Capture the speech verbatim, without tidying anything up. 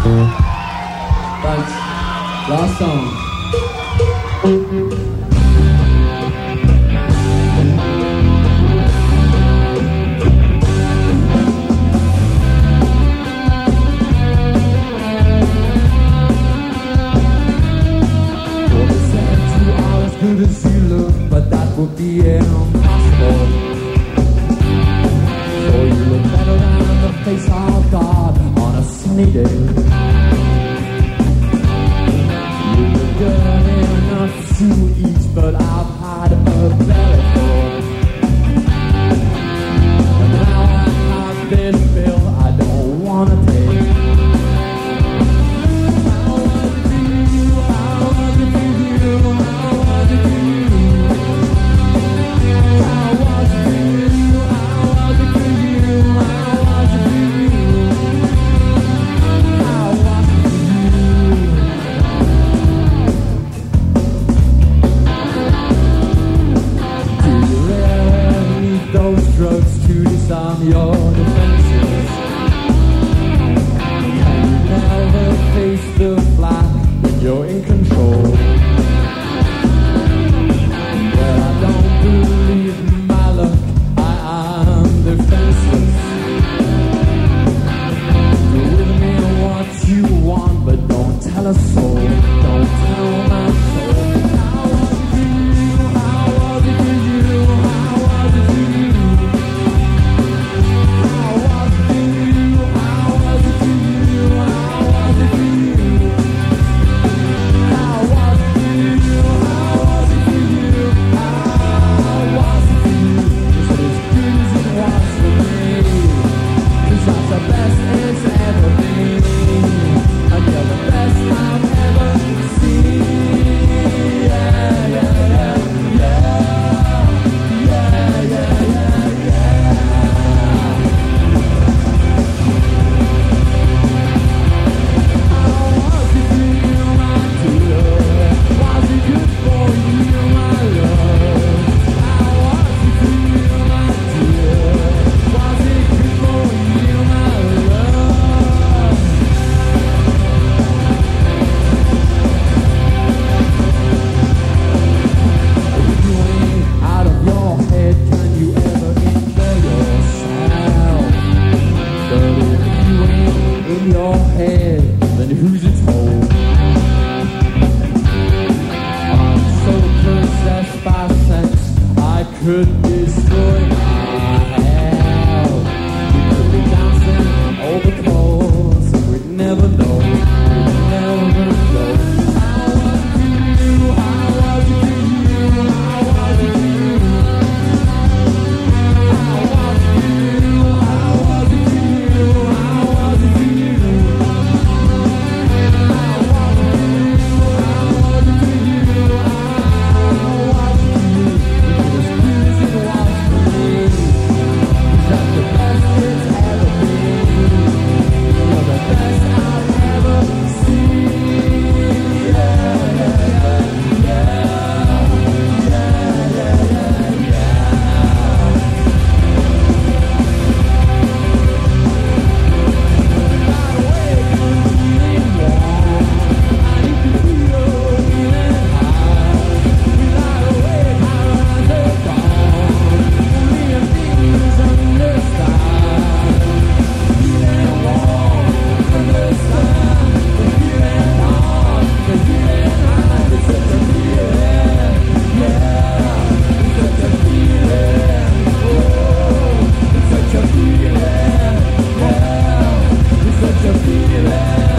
Thanks. Last song. Good as you look, but that would be impossible. So you look better than the face of God on a sunny day. You look good enough to eat, but I've had a belly full. And now I have been filled, I don't wanna take. How was it to you? How was it to you? How was it to you? How was it to you? How was it to you? How was it to you? How was it to you? Do you really need those drugs to disarm your defenses? Can you never face the flat when you're in control? Well, I don't believe my luck, I am defenseless. Do with me what you want, but don't tell a soul, don't tell my soul. How was it to you? How was it to you? How was it to you? How was it to you? How was it to you? How was it to you? How was it to you? How was it to you? How was it to you? Is it as good as it was for me? 'Cause that's the best it's ever been, and you're the best I've ever seen. Yeah, yeah, yeah, yeah, yeah, yeah, yeah, yeah. How was it to you, my dear? Was it good for you, my love? How was it to you, my dear? Was it good for you, my love? If you ain't out of your head, can you ever enjoy yourself? But if you ain't in your head, then who's it for? I'm so possessed by sex, I could destroy my health. We could be dancing over coals, we'd never know, we'd never know. How was it to you? How was it to you? How was it to you? How was it to you? How was it to you? How was it to you? How was it to you? How was it to you? How was it to you? Is it as good as it was for me? Is that the best it's ever been? You're the best I've ever seen. Yeah, yeah, yeah, yeah, yeah, yeah, yeah, yeah. Got away from feeling warm. I need to feel feeling high. We lie awake, our eyes are gone. Only a things understand. Feeling warm, understand. The feeling hard, the feeling high. It's such a feeling, yeah. It's such a feeling, oh. It's such a feeling, yeah. It's such a feeling.